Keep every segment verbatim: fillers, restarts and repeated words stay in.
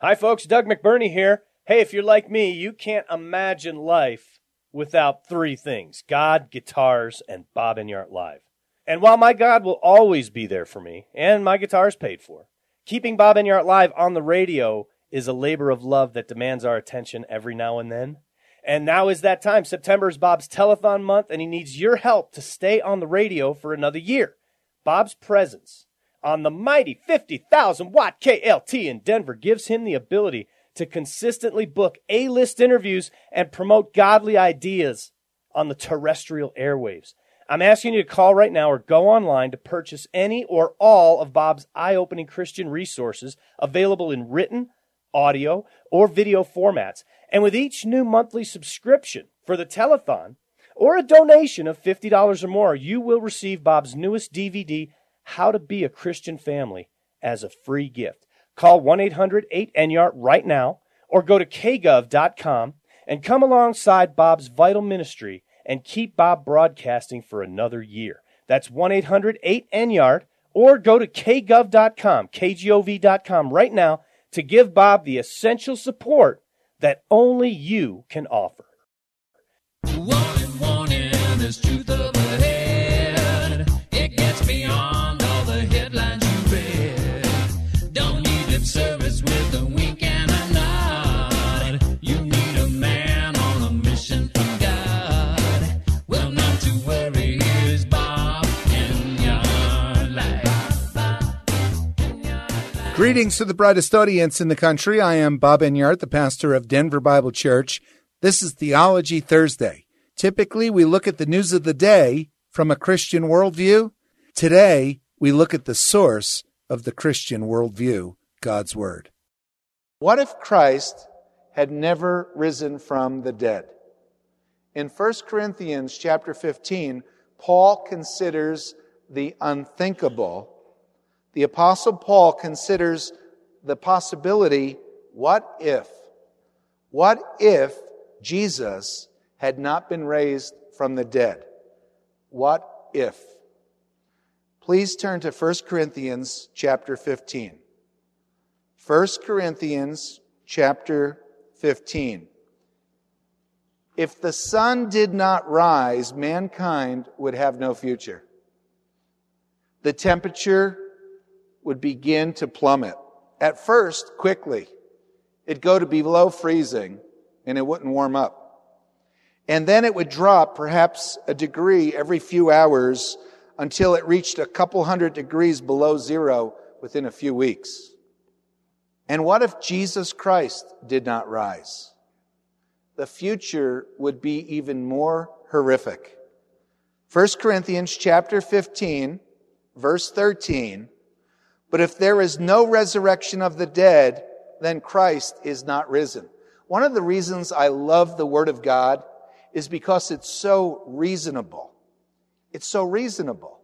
Hi, folks. Doug McBurney here. Hey, if you're like me, you can't imagine life without three things: God, guitars, and Bob Enyart Live. And while my God will always be there for me, and my guitar is paid for, keeping Bob Enyart Live on the radio is a labor of love that demands our attention every now and then. And now is that time. September is Bob's telethon month, and he needs your help to stay on the radio for another year. Bob's presence on the mighty fifty thousand watt K L T in Denver gives him the ability to consistently book A-list interviews and promote godly ideas on the terrestrial airwaves. I'm asking you to call right now or go online to purchase any or all of Bob's eye-opening Christian resources available in written, audio, or video formats. And with each new monthly subscription for the telethon or a donation of fifty dollars or more, you will receive Bob's newest D V D, How to Be a Christian Family, as a free gift. Call one eight hundred eight Enyart right now or go to k gov dot com and come alongside Bob's vital ministry and keep Bob broadcasting for another year. That's one eight hundred eight Enyart or go to k gov dot com, k gov dot com right now to give Bob the essential support that only you can offer. Warning, warning, there's truth overhead. It gets beyond all the headlines you read. Don't need lip service with a wink and a nod. You need a man on a mission from God. Well, not to worry, here's Bob Enyart Live. Greetings to the brightest audience in the country. I am Bob Enyart, the pastor of Denver Bible Church. This is Theology Thursday. Typically, we look at the news of the day from a Christian worldview. Today, we look at the source of the Christian worldview, God's Word. What if Christ had never risen from the dead? In First Corinthians chapter fifteen, Paul considers the unthinkable. The Apostle Paul considers the possibility, what if? What if Jesus had not been raised from the dead? What if? Please turn to First Corinthians chapter fifteen. First Corinthians chapter fifteen. If the sun did not rise, mankind would have no future. The temperature would begin to plummet. At first, quickly. It'd go to below freezing, and it wouldn't warm up. And then it would drop perhaps a degree every few hours until it reached a couple hundred degrees below zero within a few weeks. And what if Jesus Christ did not rise? The future would be even more horrific. First Corinthians chapter fifteen, verse thirteen. But if there is no resurrection of the dead, then Christ is not risen. One of the reasons I love the Word of God is because it's so reasonable. It's so reasonable.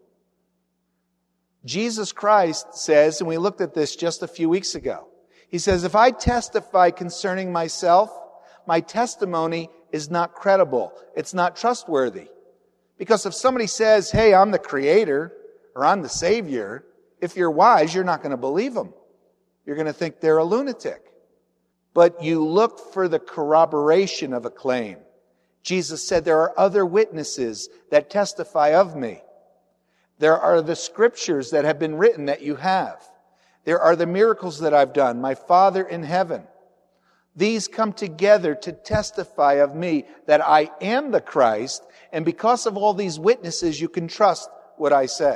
Jesus Christ says, and we looked at this just a few weeks ago, He says, if I testify concerning myself, my testimony is not credible. It's not trustworthy. Because if somebody says, hey, I'm the Creator, or I'm the Savior, if you're wise, you're not going to believe them. You're going to think they're a lunatic. But you look for the corroboration of a claim. Jesus said, there are other witnesses that testify of me. There are the scriptures that have been written that you have. There are the miracles that I've done, my Father in heaven. These come together to testify of me that I am the Christ, and because of all these witnesses, you can trust what I say.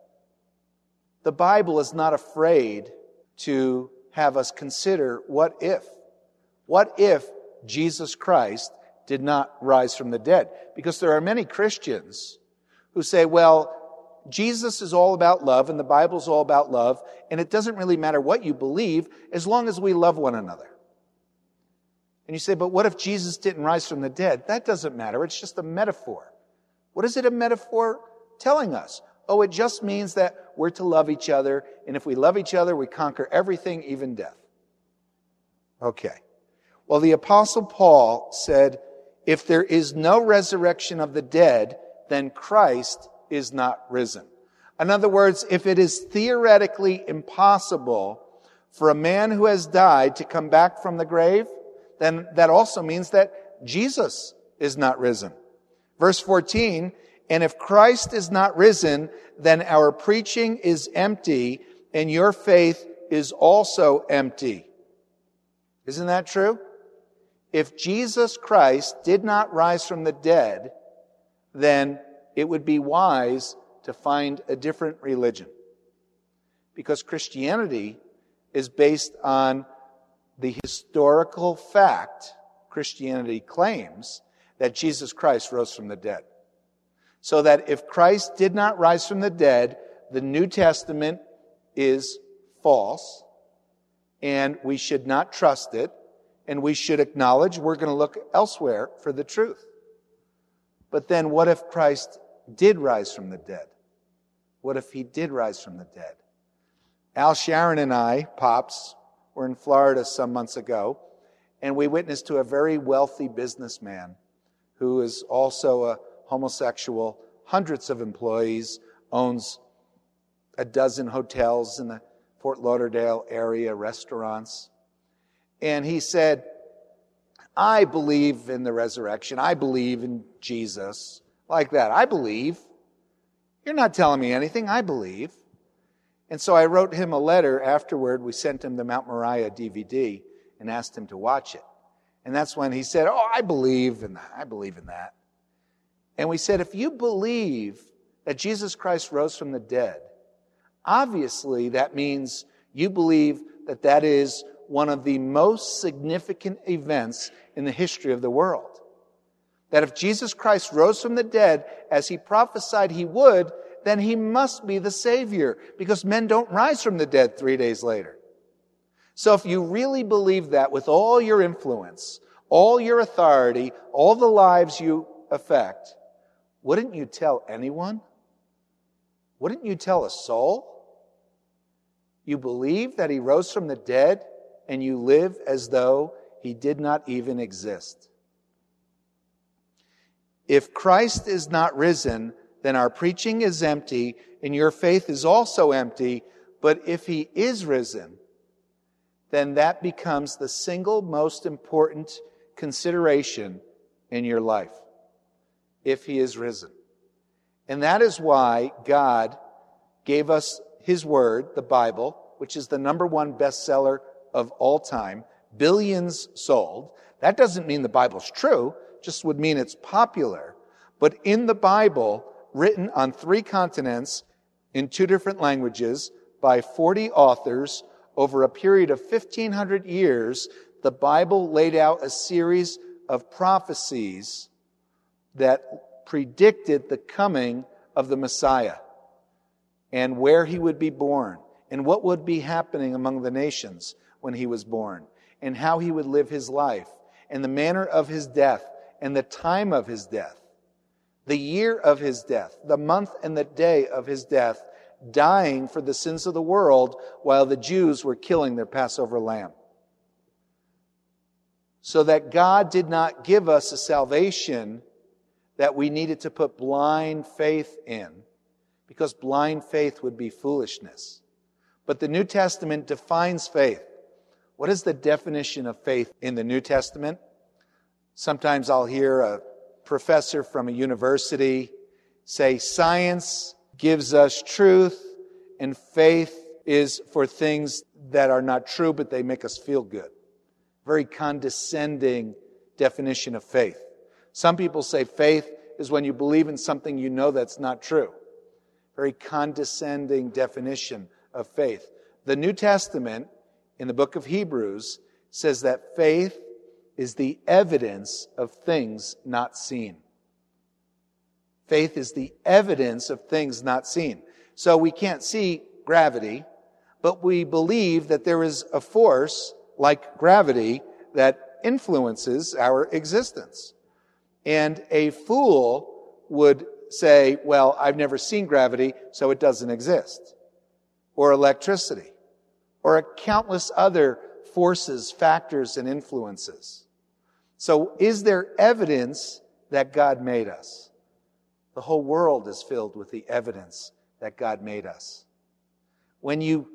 The Bible is not afraid to have us consider what if. What if Jesus Christ did not rise from the dead? Because there are many Christians who say, well, Jesus is all about love and the Bible is all about love, and it doesn't really matter what you believe as long as we love one another. And you say, but what if Jesus didn't rise from the dead? That doesn't matter. It's just a metaphor. What is it a metaphor telling us? Oh, it just means that we're to love each other, and if we love each other, we conquer everything, even death. Okay. Well, the Apostle Paul said, if there is no resurrection of the dead, then Christ is not risen. In other words, if it is theoretically impossible for a man who has died to come back from the grave, then that also means that Jesus is not risen. Verse fourteen, and if Christ is not risen, then our preaching is empty, and your faith is also empty. Isn't that true? If Jesus Christ did not rise from the dead, then it would be wise to find a different religion. Because Christianity is based on the historical fact, Christianity claims, that Jesus Christ rose from the dead. So that if Christ did not rise from the dead, the New Testament is false, and we should not trust it, and we should acknowledge we're going to look elsewhere for the truth. But then what if Christ did rise from the dead? What if he did rise from the dead? Al Sharon and I, Pops, were in Florida some months ago, and we witnessed to a very wealthy businessman who is also a homosexual, hundreds of employees, owns a dozen hotels in the Fort Lauderdale area, restaurants. And he said, I believe in the resurrection. I believe in Jesus. Like that. I believe. You're not telling me anything. I believe. And so I wrote him a letter afterward. We sent him the Mount Moriah D V D and asked him to watch it. And that's when he said, oh, I believe in that. I believe in that. And we said, if you believe that Jesus Christ rose from the dead, obviously that means you believe that that is one of the most significant events in the history of the world. That if Jesus Christ rose from the dead as he prophesied he would, then he must be the Savior, because men don't rise from the dead three days later. So if you really believe that with all your influence, all your authority, all the lives you affect, wouldn't you tell anyone? Wouldn't you tell a soul? You believe that he rose from the dead, and you live as though he did not even exist. If Christ is not risen, then our preaching is empty, and your faith is also empty. But if he is risen, then that becomes the single most important consideration in your life. If he is risen. And that is why God gave us his word, the Bible, which is the number one bestseller of all time, billions sold. That doesn't mean the Bible's true, just would mean it's popular. But in the Bible, written on three continents, in two different languages, by forty authors, over a period of fifteen hundred years, the Bible laid out a series of prophecies that predicted the coming of the Messiah and where he would be born and what would be happening among the nations when he was born and how he would live his life and the manner of his death and the time of his death, the year of his death, the month and the day of his death, dying for the sins of the world while the Jews were killing their Passover lamb. So that God did not give us a salvation that we needed to put blind faith in, because blind faith would be foolishness. But the New Testament defines faith. What is the definition of faith in the New Testament? Sometimes I'll hear a professor from a university say, science gives us truth, and faith is for things that are not true, but they make us feel good. Very condescending definition of faith. Some people say faith is when you believe in something you know that's not true. Very condescending definition of faith. The New Testament, in the book of Hebrews, says that faith is the evidence of things not seen. Faith is the evidence of things not seen. So we can't see gravity, but we believe that there is a force like gravity that influences our existence. And a fool would say, well, I've never seen gravity, so it doesn't exist. Or electricity. Or a countless other forces, factors, and influences. So is there evidence that God made us? The whole world is filled with the evidence that God made us. When you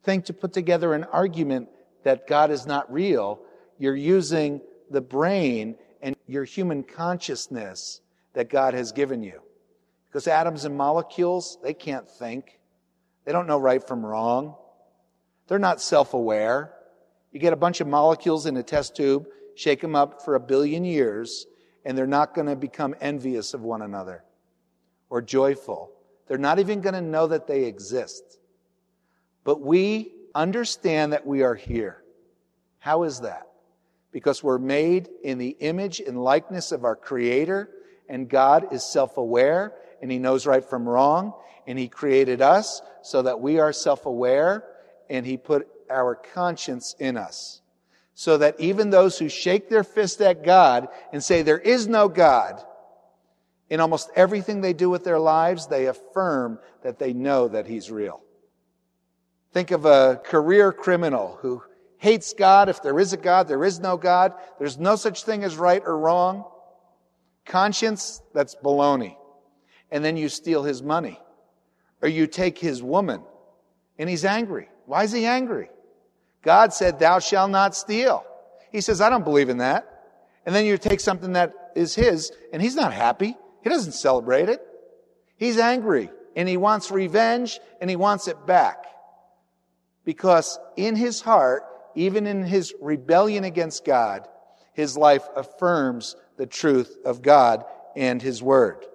think to put together an argument that God is not real, you're using the brain and your human consciousness that God has given you. Because atoms and molecules, they can't think. They don't know right from wrong. They're not self-aware. You get a bunch of molecules in a test tube, shake them up for a billion years, and they're not going to become envious of one another or joyful. They're not even going to know that they exist. But we understand that we are here. How is that? Because we're made in the image and likeness of our Creator, and God is self-aware, and He knows right from wrong, and He created us so that we are self-aware, and He put our conscience in us. So that even those who shake their fist at God and say there is no God, in almost everything they do with their lives, they affirm that they know that He's real. Think of a career criminal who hates God. If there is a God, there is no God. There's no such thing as right or wrong. Conscience, that's baloney. And then you steal his money. Or you take his woman, and he's angry. Why is he angry? God said, thou shalt not steal. He says, I don't believe in that. And then you take something that is his, and he's not happy. He doesn't celebrate it. He's angry, and he wants revenge, and he wants it back. Because in his heart, even in his rebellion against God, his life affirms the truth of God and His Word.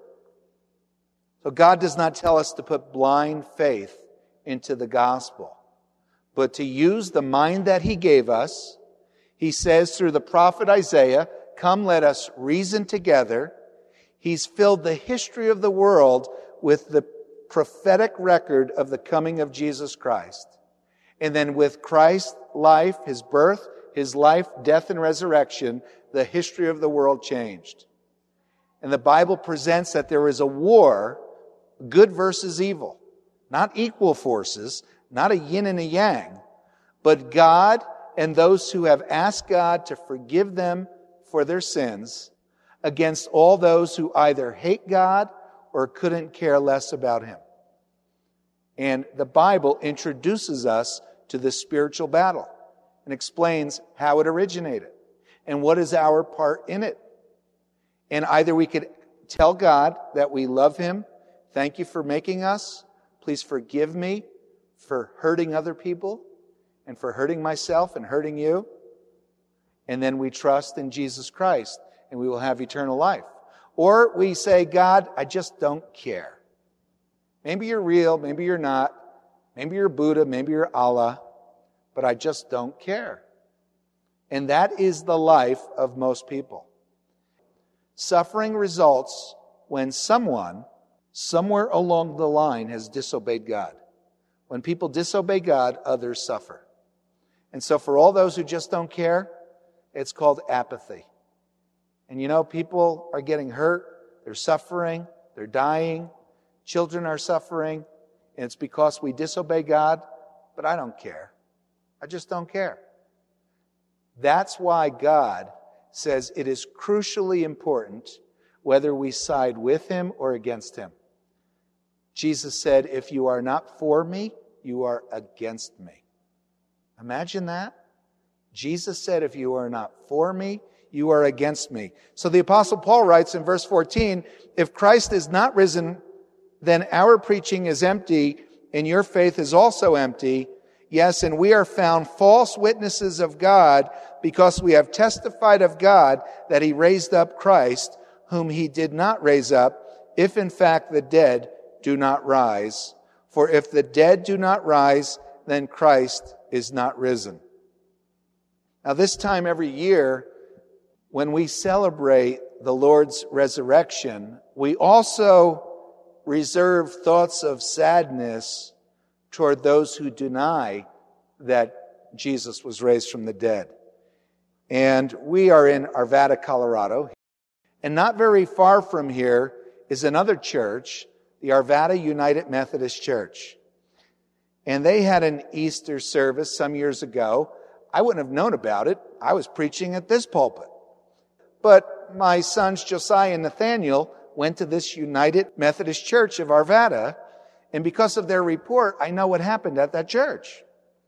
So God does not tell us to put blind faith into the gospel, but to use the mind that He gave us. He says through the prophet Isaiah, come, let us reason together. He's filled the history of the world with the prophetic record of the coming of Jesus Christ. And then with Christ's life, His birth, His life, death, and resurrection, the history of the world changed. And the Bible presents that there is a war, good versus evil. Not equal forces, not a yin and a yang, but God and those who have asked God to forgive them for their sins against all those who either hate God or couldn't care less about Him. And the Bible introduces us to this spiritual battle and explains how it originated and what is our part in it. And either we could tell God that we love Him, thank you for making us, please forgive me for hurting other people and for hurting myself and hurting you. And then we trust in Jesus Christ and we will have eternal life. Or we say, God, I just don't care. Maybe you're real, maybe you're not. Maybe you're Buddha, maybe you're Allah, but I just don't care. And that is the life of most people. Suffering results when someone, somewhere along the line, has disobeyed God. When people disobey God, others suffer. And so for all those who just don't care, it's called apathy. And you know, people are getting hurt, they're suffering, they're dying, children are suffering, and it's because we disobey God, but I don't care. I just don't care. That's why God says it is crucially important whether we side with Him or against Him. Jesus said, if you are not for me, you are against me. Imagine that. Jesus said, if you are not for me, you are against me. So the Apostle Paul writes in verse fourteen, if Christ is not risen, then our preaching is empty, and your faith is also empty. Yes, and we are found false witnesses of God, because we have testified of God that He raised up Christ, whom He did not raise up, if in fact the dead do not rise. For if the dead do not rise, then Christ is not risen. Now this time every year, when we celebrate the Lord's resurrection, we also reserve thoughts of sadness toward those who deny that Jesus was raised from the dead. And we are in Arvada, Colorado. And not very far from here is another church, the Arvada United Methodist Church. And they had an Easter service some years ago. I wouldn't have known about it. I was preaching at this pulpit. But my sons Josiah and Nathaniel went to this United Methodist Church of Arvada, and because of their report, I know what happened at that church.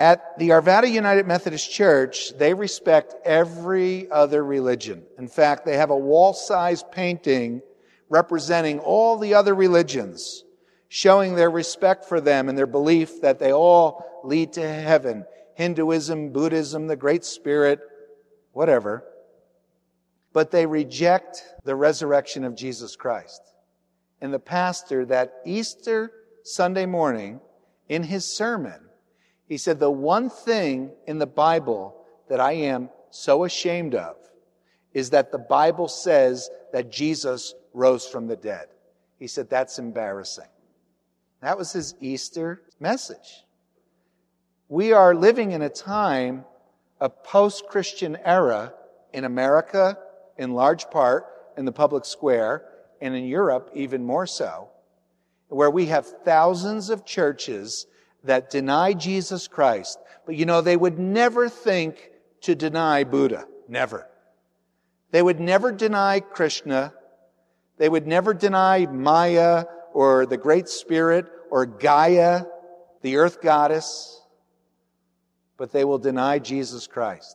At the Arvada United Methodist Church, they respect every other religion. In fact, they have a wall-sized painting representing all the other religions, showing their respect for them and their belief that they all lead to heaven. Hinduism, Buddhism, the Great Spirit, whatever. But they reject the resurrection of Jesus Christ. And the pastor that Easter Sunday morning, in his sermon, he said, the one thing in the Bible that I am so ashamed of is that the Bible says that Jesus rose from the dead. He said, that's embarrassing. That was his Easter message. We are living in a time, a post-Christian era in America, in large part, in the public square, and in Europe even more so, where we have thousands of churches that deny Jesus Christ. But you know, they would never think to deny Buddha. Never. They would never deny Krishna. They would never deny Maya or the Great Spirit or Gaia, the earth goddess. But they will deny Jesus Christ.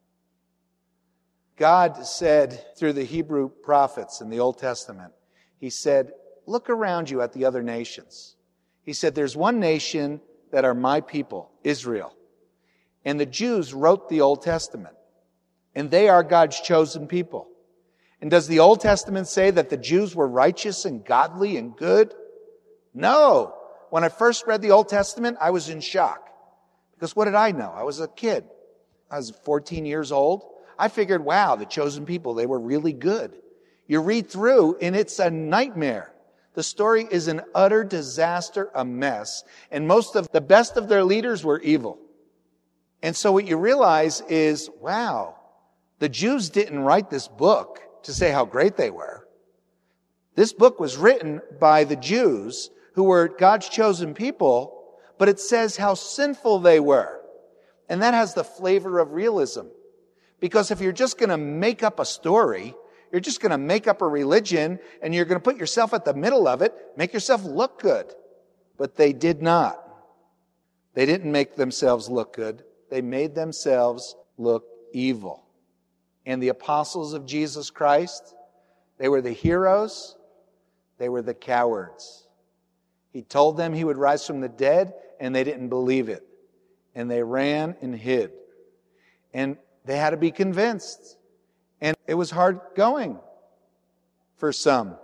God said through the Hebrew prophets in the Old Testament, He said, look around you at the other nations. He said, there's one nation that are my people, Israel. And the Jews wrote the Old Testament. And they are God's chosen people. And does the Old Testament say that the Jews were righteous and godly and good? No. When I first read the Old Testament, I was in shock. Because what did I know? I was a kid. I was fourteen years old. I figured, wow, the chosen people, they were really good. You read through, and it's a nightmare. The story is an utter disaster, a mess. And most of the best of their leaders were evil. And so what you realize is, wow, the Jews didn't write this book to say how great they were. This book was written by the Jews who were God's chosen people, but it says how sinful they were. And that has the flavor of realism. Because if you're just going to make up a story, you're just going to make up a religion, and you're going to put yourself at the middle of it, make yourself look good. But they did not. They didn't make themselves look good. They made themselves look evil. And the apostles of Jesus Christ, they were the heroes. They were the cowards. He told them He would rise from the dead, and they didn't believe it. And they ran and hid. And they had to be convinced. And it was hard going for some.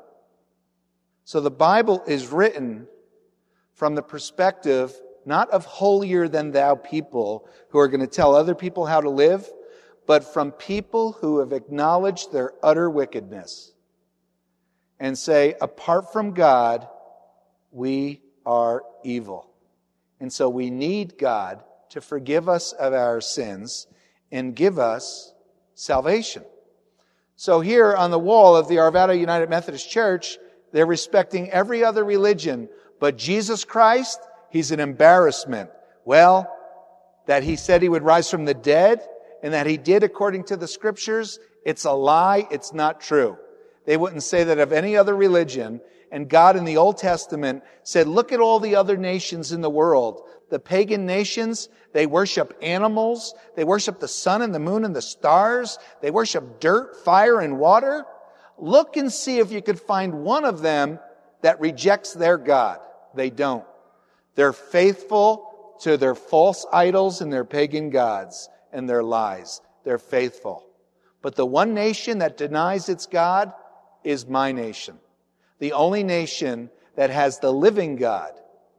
So the Bible is written from the perspective not of holier than thou people who are going to tell other people how to live, but from people who have acknowledged their utter wickedness and say, apart from God, we are evil. And so we need God to forgive us of our sins and give us salvation. So here on the wall of the Arvada United Methodist Church, they're respecting every other religion, but Jesus Christ, He's an embarrassment. Well, that He said He would rise from the dead, and that He did according to the Scriptures, it's a lie, it's not true. They wouldn't say that of any other religion. And God in the Old Testament said, look at all the other nations in the world. The pagan nations, they worship animals. They worship the sun and the moon and the stars. They worship dirt, fire, and water. Look and see if you could find one of them that rejects their God. They don't. They're faithful to their false idols and their pagan gods and their lies. They're faithful. But the one nation that denies its God is my nation. The only nation that has the living God.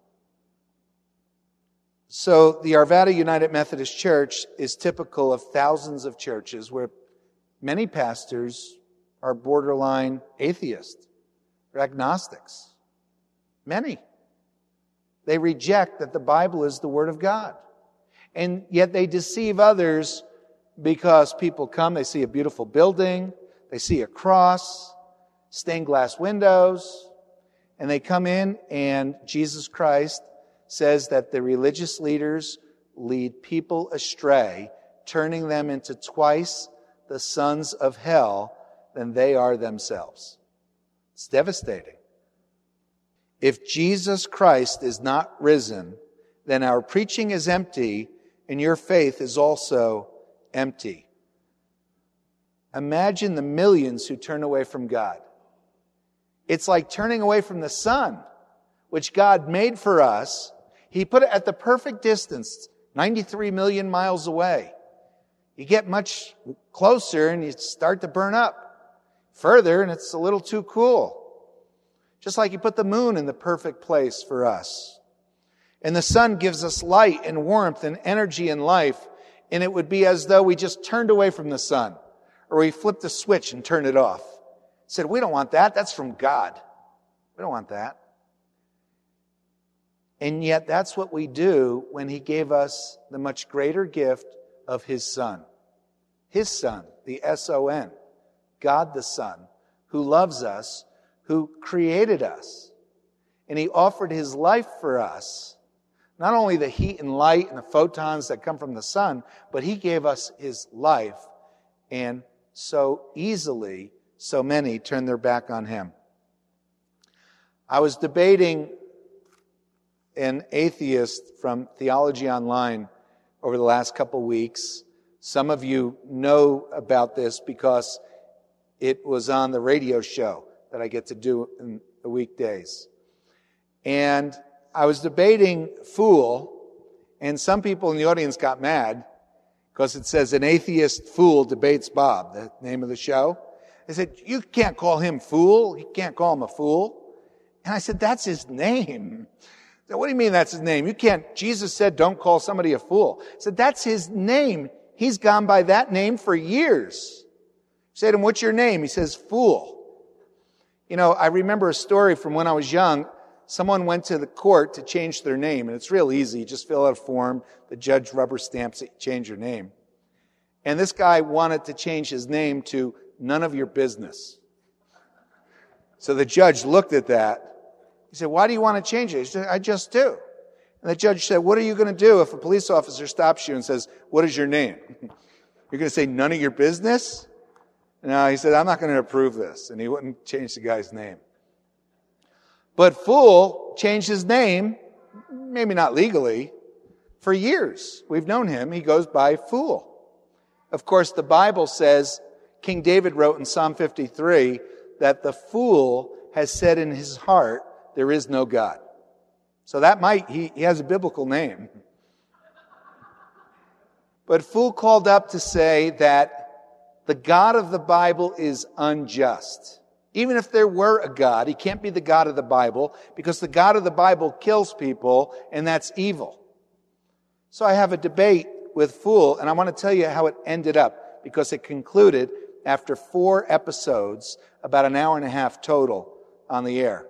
So the Arvada United Methodist Church is typical of thousands of churches where many pastors are borderline atheists or agnostics. Many. They reject that the Bible is the Word of God. And yet they deceive others because people come, they see a beautiful building, they see a cross, stained glass windows, and they come in, and Jesus Christ says that the religious leaders lead people astray, turning them into twice the sons of hell than they are themselves. It's devastating. If Jesus Christ is not risen, then our preaching is empty and your faith is also empty. Imagine the millions who turn away from God. It's like turning away from the sun, which God made for us. He put it at the perfect distance, ninety-three million miles away. You get much closer and you start to burn up. Further, and it's a little too cool. Just like He put the moon in the perfect place for us. And the sun gives us light and warmth and energy and life. And it would be as though we just turned away from the sun. Or we flipped a switch and turned it off. Said, we don't want that. That's from God. We don't want that. And yet that's what we do when He gave us the much greater gift of His Son. His Son, the S O N, God the Son, who loves us, who created us. And He offered His life for us. Not only the heat and light and the photons that come from the sun, but He gave us His life. And so easily, so many turn their back on Him. I was debating an atheist from Theology Online over the last couple weeks. Some of you know about this because it was on the radio show that I get to do in the weekdays. And I was debating fool, and some people in the audience got mad because it says an atheist fool debates Bob, the name of the show. They said, you can't call him fool. You can't call him a fool. And I said, that's his name. Said, what do you mean that's his name? You can't, Jesus said, don't call somebody a fool. I said, that's his name. He's gone by that name for years. I said to him, what's your name? He says, fool. You know, I remember a story from when I was young. Someone went to the court to change their name, and it's real easy. You just fill out a form, the judge rubber stamps it, change your name. And this guy wanted to change his name to none of your business. So the judge looked at that. He said, why do you want to change it? He said, I just do. And the judge said, what are you going to do if a police officer stops you and says, what is your name? You're going to say none of your business? No, he said, I'm not going to approve this. And he wouldn't change the guy's name. But fool changed his name, maybe not legally, for years. We've known him. He goes by fool. Of course, the Bible says, King David wrote in Psalm fifty-three, that the fool has said in his heart, there is no God. So that might, he, he has a biblical name. But fool called up to say that the God of the Bible is unjust. Even if there were a God, He can't be the God of the Bible because the God of the Bible kills people, and that's evil. So I have a debate with fool, and I want to tell you how it ended up because it concluded after four episodes, about an hour and a half total on the air.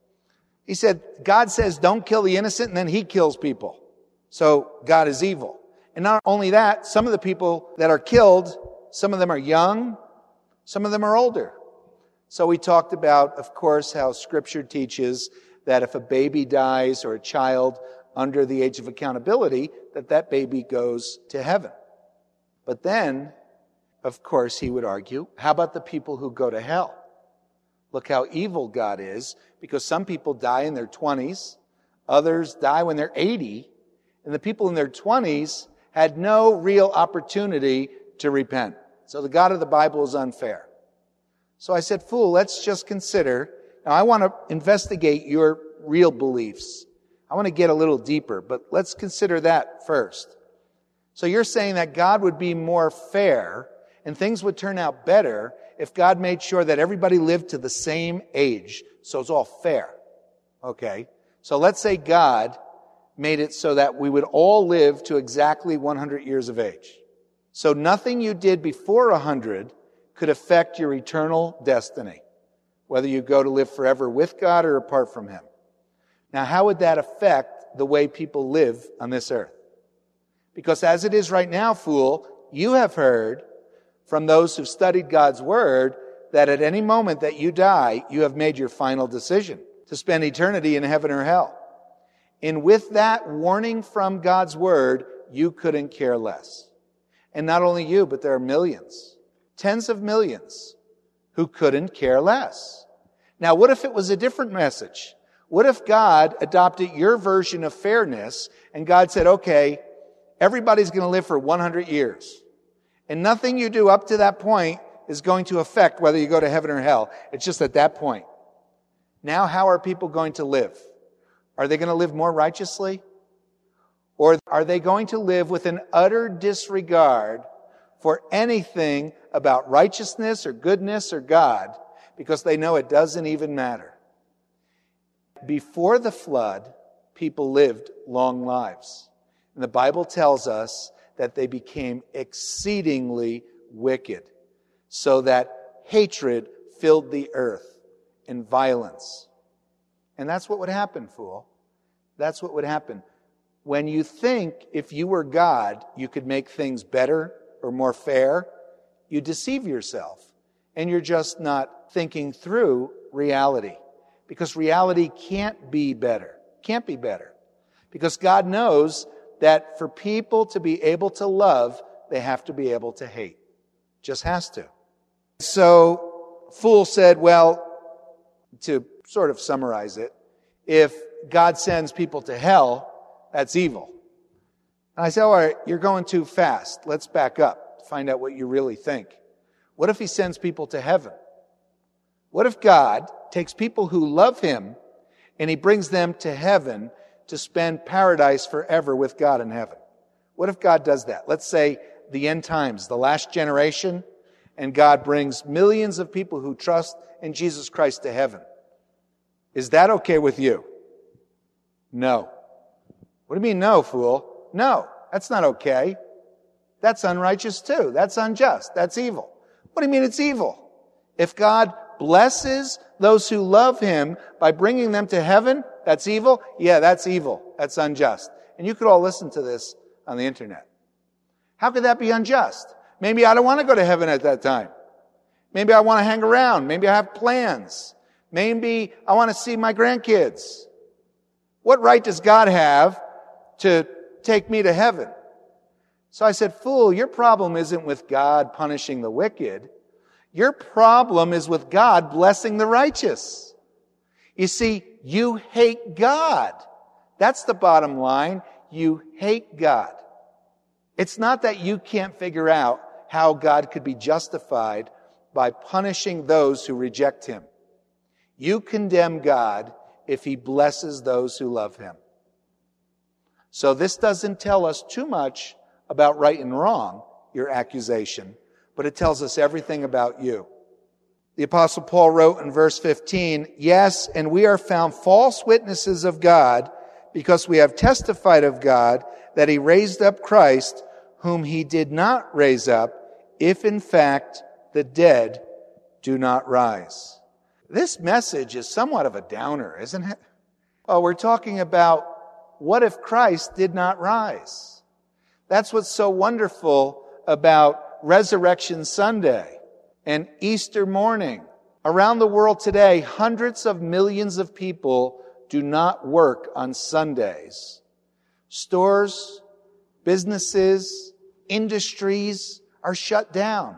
He said, God says don't kill the innocent, and then He kills people. So God is evil. And not only that, some of the people that are killed, some of them are young, some of them are older. So we talked about, of course, how Scripture teaches that if a baby dies or a child under the age of accountability, that that baby goes to heaven. But then, of course, he would argue, how about the people who go to hell? Look how evil God is, because some people die in their twenties, others die when they're eighty, and the people in their twenties had no real opportunity to repent. So the God of the Bible is unfair. So I said, fool, let's just consider. Now I want to investigate your real beliefs. I want to get a little deeper, but let's consider that first. So you're saying that God would be more fair and things would turn out better if God made sure that everybody lived to the same age. So it's all fair. Okay. So let's say God made it so that we would all live to exactly one hundred years of age. So nothing you did before one hundred could affect your eternal destiny, whether you go to live forever with God or apart from Him. Now, how would that affect the way people live on this earth? Because as it is right now, fool, you have heard from those who've studied God's Word that at any moment that you die, you have made your final decision to spend eternity in heaven or hell. And with that warning from God's Word, you couldn't care less. And not only you, but there are millions, tens of millions, who couldn't care less. Now, what if it was a different message? What if God adopted your version of fairness and God said, okay, Everybody's going to live for one hundred years. And nothing you do up to that point is going to affect whether you go to heaven or hell. It's just at that point. Now, how are people going to live? Are they going to live more righteously? Or are they going to live with an utter disregard for anything about righteousness or goodness or God because they know it doesn't even matter? Before the flood, people lived long lives. And the Bible tells us that they became exceedingly wicked, so that hatred filled the earth and violence. And that's what would happen, fool. That's what would happen. When you think if you were God, you could make things better or more fair, you deceive yourself. And you're just not thinking through reality. Because reality can't be better. Can't be better. Because God knows that for people to be able to love, they have to be able to hate. Just has to. So, Fool said, well, to sort of summarize it, if God sends people to hell, that's evil. And I said, all right, you're going too fast. Let's back up to find out what you really think. What if He sends people to heaven? What if God takes people who love Him and He brings them to heaven to spend paradise forever with God in heaven? What if God does that? Let's say the end times, the last generation, and God brings millions of people who trust in Jesus Christ to heaven. Is that okay with you? No. What do you mean no, fool? No, that's not okay. That's unrighteous too. That's unjust. That's evil. What do you mean it's evil? If God blesses those who love Him by bringing them to heaven, that's evil? Yeah, that's evil. That's unjust. And you could all listen to this on the internet. How could that be unjust? Maybe I don't want to go to heaven at that time. Maybe I want to hang around. Maybe I have plans. Maybe I want to see my grandkids. What right does God have to take me to heaven? So I said, fool, your problem isn't with God punishing the wicked. Your problem is with God blessing the righteous. You see, you hate God. That's the bottom line. You hate God. It's not that you can't figure out how God could be justified by punishing those who reject Him. You condemn God if He blesses those who love Him. So this doesn't tell us too much about right and wrong, your accusation, but it tells us everything about you. The Apostle Paul wrote in verse fifteen, yes, and we are found false witnesses of God because we have testified of God that He raised up Christ, whom He did not raise up, if in fact the dead do not rise. This message is somewhat of a downer, isn't it? Oh, we're talking about what if Christ did not rise? That's what's so wonderful about Resurrection Sunday and Easter morning. Around the world today, hundreds of millions of people do not work on Sundays. Stores, businesses, industries are shut down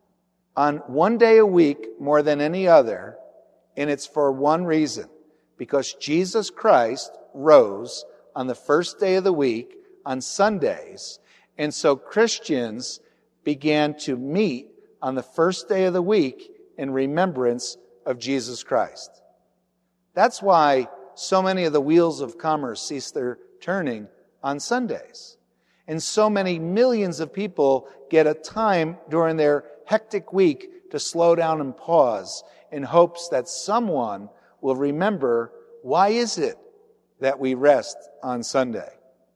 on one day a week more than any other, and it's for one reason, because Jesus Christ rose on the first day of the week on Sundays, and so Christians began to meet on the first day of the week in remembrance of Jesus Christ. That's why so many of the wheels of commerce cease their turning on Sundays. And so many millions of people get a time during their hectic week to slow down and pause in hopes that someone will remember, why is it that we rest on Sunday?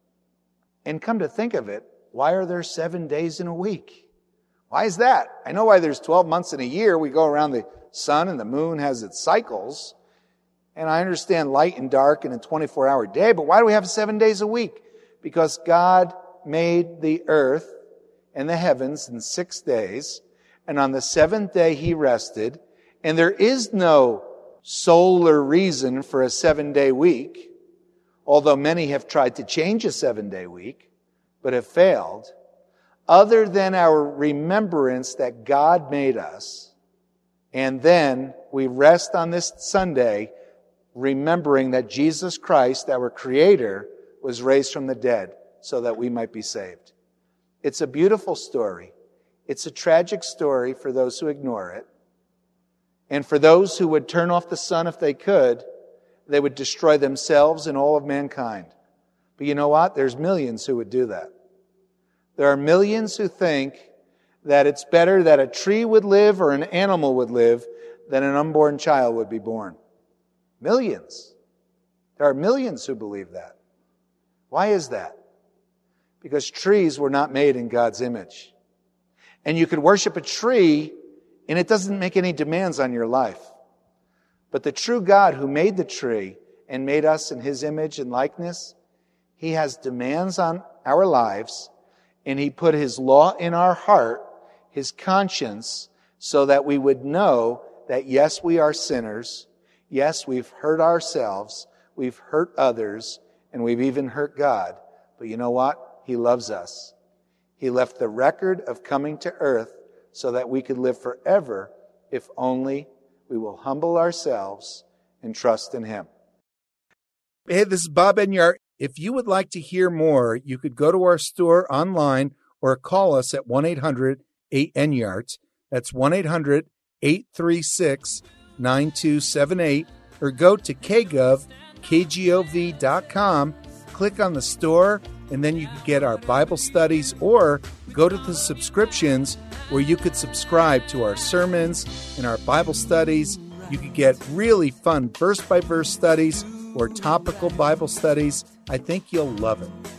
And come to think of it, why are there seven days in a week? Why is that? I know why there's twelve months in a year. We go around the sun and the moon has its cycles. And I understand light and dark and a twenty-four hour day, but why do we have seven days a week? Because God made the earth and the heavens in six days, and on the seventh day He rested, and there is no solar reason for a seven-day week, although many have tried to change a seven-day week, but have failed, other than our remembrance that God made us, and then we rest on this Sunday remembering that Jesus Christ, our Creator, was raised from the dead. so that we might be saved. It's a beautiful story. It's a tragic story for those who ignore it. And for those who would turn off the sun if they could, they would destroy themselves and all of mankind. But you know what? There's millions who would do that. There are millions who think that it's better that a tree would live or an animal would live than an unborn child would be born. Millions. There are millions who believe that. Why is that? Because trees were not made in God's image. And you could worship a tree and it doesn't make any demands on your life. But the true God who made the tree and made us in His image and likeness, He has demands on our lives, and He put His law in our heart, His conscience, so that we would know that yes, we are sinners, yes, we've hurt ourselves, we've hurt others, and we've even hurt God. But you know what? He loves us. He left the record of coming to earth so that we could live forever if only we will humble ourselves and trust in Him. Hey, this is Bob Enyart. If you would like to hear more, you could go to our store online or call us at one eight hundred eight N Y A R T. That's one eight hundred eight three six nine two seven eight. Or go to K G O V, K G O V dot com, click on the store, and then you can get our Bible studies, or go to the subscriptions where you could subscribe to our sermons and our Bible studies. You could get really fun verse-by-verse studies or topical Bible studies. I think you'll love it.